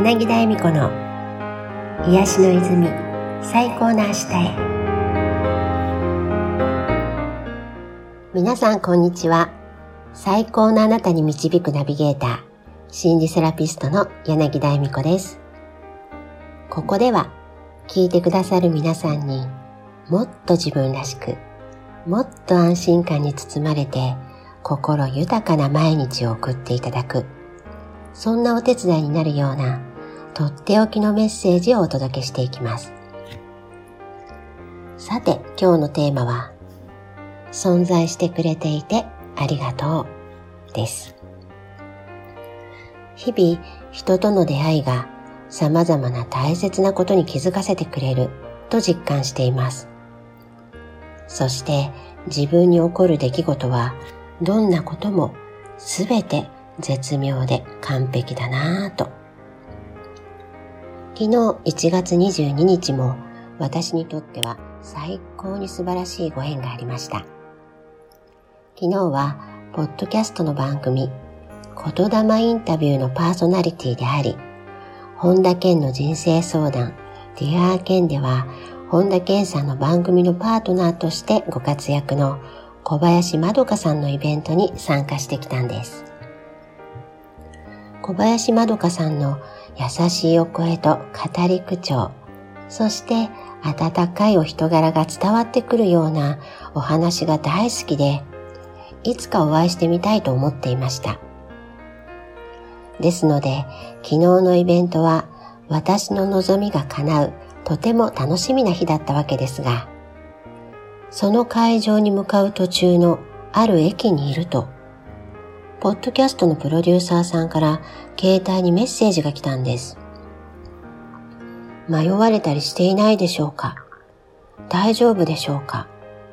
柳田恵美子の癒しの泉、最高の明日へ。皆さんこんにちは。最高のあなたに導くナビゲーター、心理セラピストの柳田恵美子です。ここでは聞いてくださる皆さんにもっと自分らしく、もっと安心感に包まれて心豊かな毎日を送っていただく、そんなお手伝いになるようなとっておきのメッセージをお届けしていきます。さて、今日のテーマは存在してくれていてありがとうです。日々人との出会いが様々な大切なことに気づかせてくれると実感しています。そして自分に起こる出来事はどんなこともすべて絶妙で完璧だなぁと。昨日1月22日も私にとっては最高に素晴らしいご縁がありました。昨日はポッドキャストの番組言霊インタビューのパーソナリティであり、本田健の人生相談ディアー健では本田健さんの番組のパートナーとしてご活躍の小林まどかさんのイベントに参加してきたんです。小林まどかさんの優しいお声と語り口調、そして温かいお人柄が伝わってくるようなお話が大好きで、いつかお会いしてみたいと思っていました。ですので、昨日のイベントは私の望みが叶うとても楽しみな日だったわけですが、その会場に向かう途中のある駅にいると、ポッドキャストのプロデューサーさんから携帯にメッセージが来たんです。迷われたりしていないでしょうか？大丈夫でしょうか？って。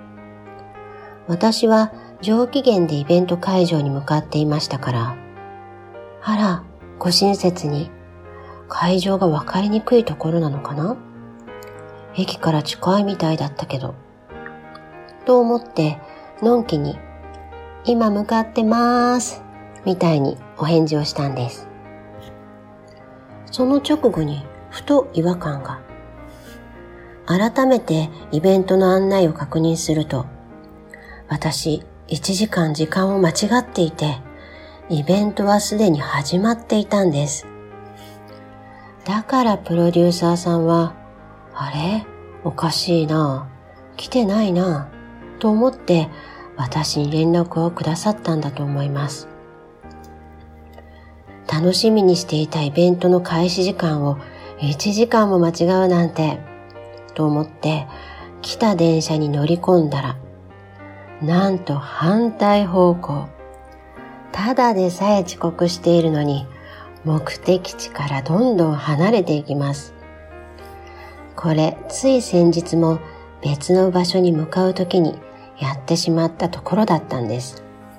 私は上機嫌でイベント会場に向かっていましたから、あら、ご親切に、会場が分かりにくいところなのかな？駅から近いみたいだったけど。と思って、のんきに、今向かってまーす、みたいにお返事をしたんです。その直後に、ふと違和感が。改めてイベントの案内を確認すると、私、1時間時間を間違っていて、イベントはすでに始まっていたんです。だからプロデューサーさんは、あれ？おかしいな。来てないな。と思って私に連絡をくださったんだと思います。楽しみにしていたイベントの開始時間を1時間も間違うなんて、と思って来た電車に乗り込んだら、なんと反対方向。ただでさえ遅刻しているのに、目的地からどんどん離れていきます。これ、つい先日も別の場所に向かうときにやってしまったところだったんです。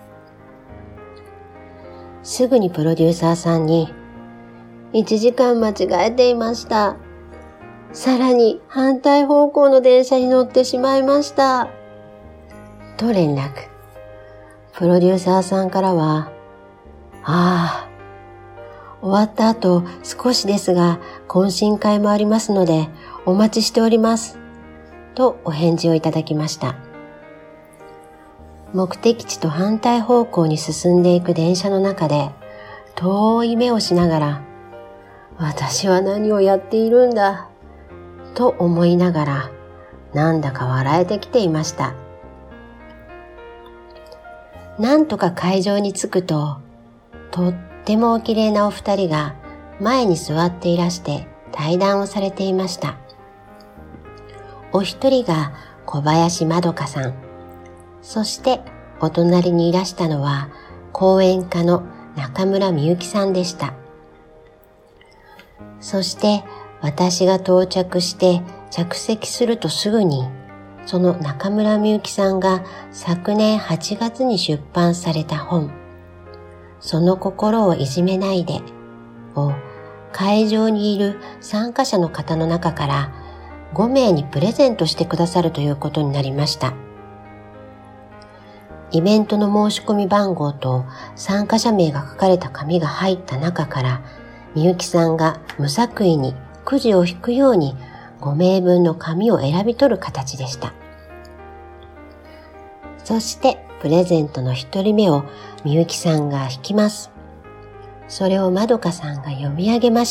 すぐにプロデューサーさんに、1時間間違えていました。さらに反対方向の電車に乗ってしまいました。と連絡。プロデューサーさんからは、終わった後少しですが懇親会もありますのでお待ちしております。とお返事をいただきました。目的地と反対方向に進んでいく電車の中で遠い目をしながら、私は何をやっているんだと思いながらなんだか笑えてきていました。なんとか会場に着くと、とってもお綺麗なお二人が前に座っていらして対談をされていました。お一人が小林まどかさん、そしてお隣にいらしたのは講演家の中村みゆきさんでした。そして私が到着して着席するとすぐに、その中村みゆきさんが昨年8月に出版された本、その心をいじめないでを会場にいる参加者の方の中から5名にプレゼントしてくださるということになりました。イベントの申し込み番号と参加者名が書かれた紙が入った中からみゆきさんが無作為にくじを引くように5名分の紙を選び取る形でした。そしてプレゼントの1人目をみゆきさんが引きます。それをまどかさんが読み上げました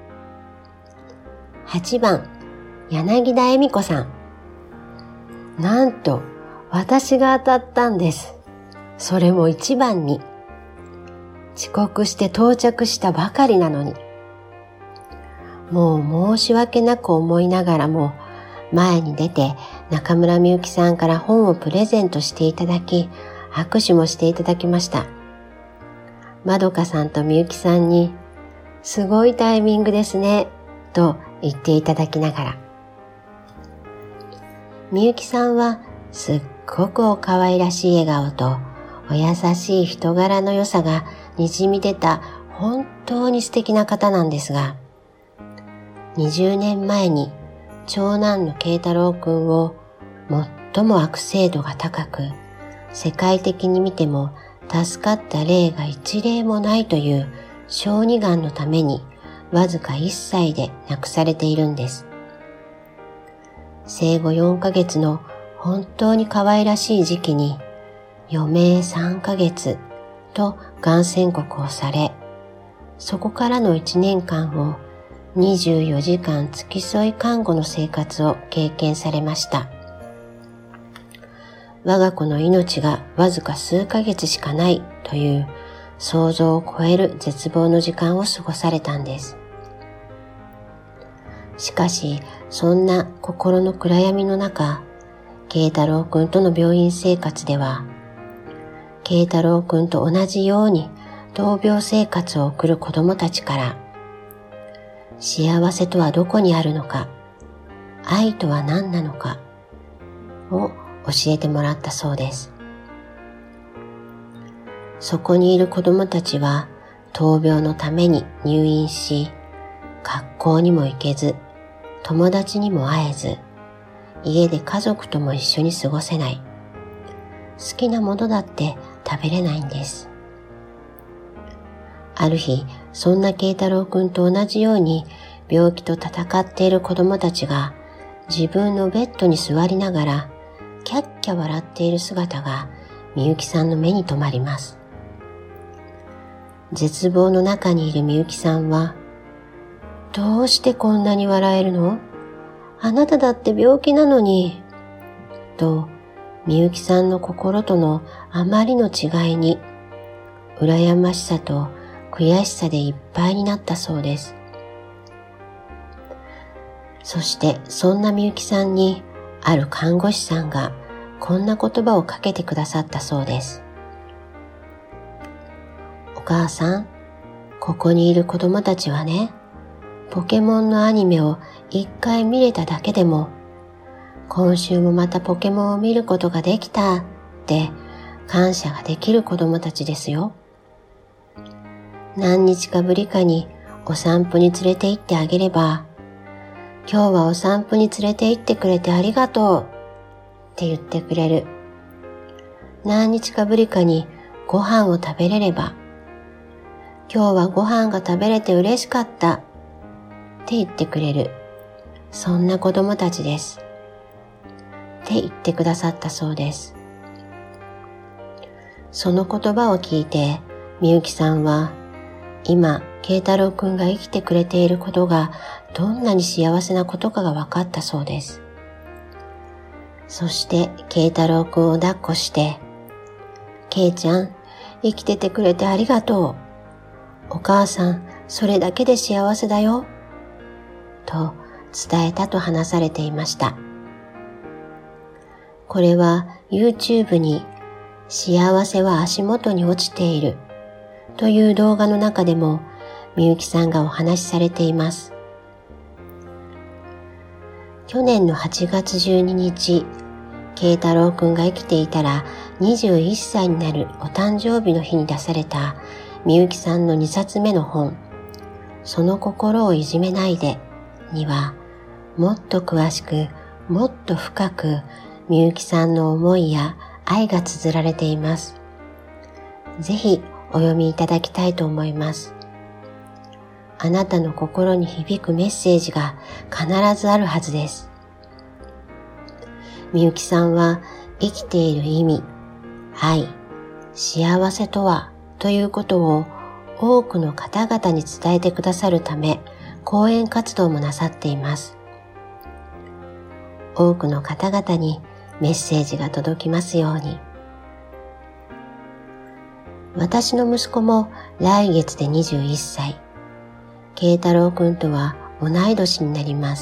。8番、柳田恵美子さん。なんと、私が当たったんです。それも1番に。遅刻して到着したばかりなのに。もう申し訳なく思いながらも、前に出て中村みゆきさんから本をプレゼントしていただき、握手もしていただきました。まどかさんとみゆきさんに、すごいタイミングですね、と言っていただきながら。みゆきさんはすっごくお可愛らしい笑顔とお優しい人柄の良さがにじみ出た本当に素敵な方なんですが、20年前に長男の慶太郎くんを最も悪性度が高く、世界的に見ても助かった例が一例もないという小児がんのためにわずか1歳で亡くされているんです。生後4ヶ月の本当に可愛らしい時期に余命3ヶ月とがん宣告をされ、そこからの1年間を24時間付き添い看護の生活を経験されました。我が子の命がわずか数ヶ月しかないという想像を超える絶望の時間を過ごされたんです。しかし、そんな心の暗闇の中、慶太郎くんとの病院生活では、慶太郎くんと同じように闘病生活を送る子供たちから、幸せとはどこにあるのか、愛とは何なのかを教えてもらったそうです。そこにいる子供たちは闘病のために入院し、学校にも行けず、友達にも会えず、家で家族とも一緒に過ごせない。好きなものだって食べれないんです。ある日、そんな慶太郎くんと同じように病気と闘っている子供たちが自分のベッドに座りながらキャッキャ笑っている姿がみゆきさんの目に留まります。絶望の中にいるみゆきさんは、どうしてこんなに笑えるの？あなただって病気なのに。と、みゆきさんの心とのあまりの違いに、羨ましさと悔しさでいっぱいになったそうです。そしてそんなみゆきさんにある看護師さんがこんな言葉をかけてくださったそうです。お母さん、ここにいる子供たちはね、ポケモンのアニメを一回見れただけでも、今週もまたポケモンを見ることができたって感謝ができる子供たちですよ。何日かぶりかにお散歩に連れて行ってあげれば、今日はお散歩に連れて行ってくれてありがとうって言ってくれる。何日かぶりかにご飯を食べれれば、今日はご飯が食べれて嬉しかったって言ってくれる。そんな子供たちです。って言ってくださったそうです。その言葉を聞いて、みゆきさんは、今、慶太郎くんが生きてくれていることがどんなに幸せなことかが分かったそうです。そして、慶太郎くんを抱っこして、慶ちゃん、生きててくれてありがとう。お母さん、それだけで幸せだよ。と伝えたと話されていました。これは YouTube に幸せは足元に落ちているという動画の中でもみゆきさんがお話しされています。去年の8月12日、慶太郎くんが生きていたら21歳になるお誕生日の日に出されたみゆきさんの2冊目の本、その心をいじめないでには、もっと詳しく、もっと深くみゆきさんの思いや愛が綴られています。ぜひお読みいただきたいと思います。 あなたの心に響くメッセージが必ずあるはずです。みゆきさんは生きている意味、愛、幸せとはということを多くの方々に伝えてくださるため、講演活動もなさっています。多くの方々にメッセージが届きますように。私の息子も来月で21歳。慶太郎くんとは同い年になります。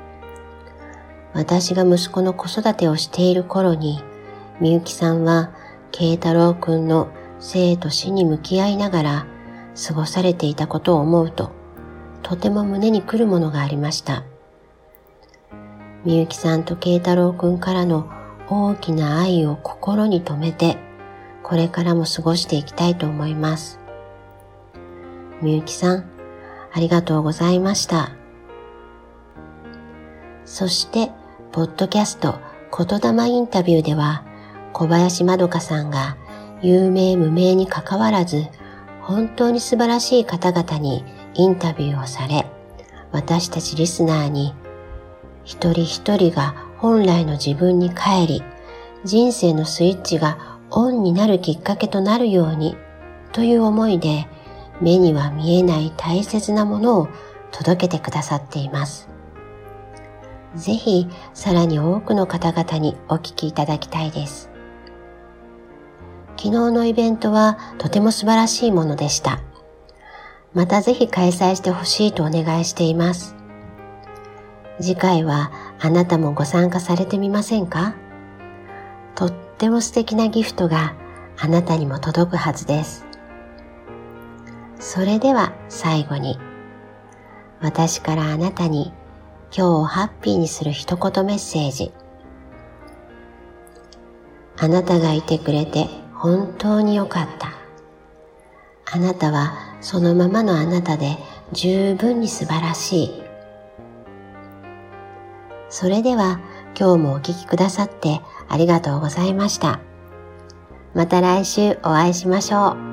私が息子の子育てをしている頃に、みゆきさんは慶太郎くんの生と死に向き合いながら過ごされていたことを思うと、とても胸にくるものがありました。みゆきさんと慶太郎くんからの大きな愛を心に留めて、これからも過ごしていきたいと思います。みゆきさん、ありがとうございました。そして、ポッドキャスト言霊インタビューでは、小林まどかさんが有名無名に関わらず、本当に素晴らしい方々にインタビューをされ、私たちリスナーに一人一人が本来の自分に帰り、人生のスイッチがオンになるきっかけとなるようにという思いで、目には見えない大切なものを届けてくださっています。ぜひさらに多くの方々にお聞きいただきたいです。昨日のイベントはとても素晴らしいものでした。またぜひ開催してほしいとお願いしています。次回はあなたもご参加されてみませんか？とっても素敵なギフトがあなたにも届くはずです。それでは最後に、私からあなたに今日をハッピーにする一言メッセージ。あなたがいてくれて本当によかった。あなたはそのままのあなたで十分に素晴らしい。それでは今日もお聞きくださってありがとうございました。また来週お会いしましょう。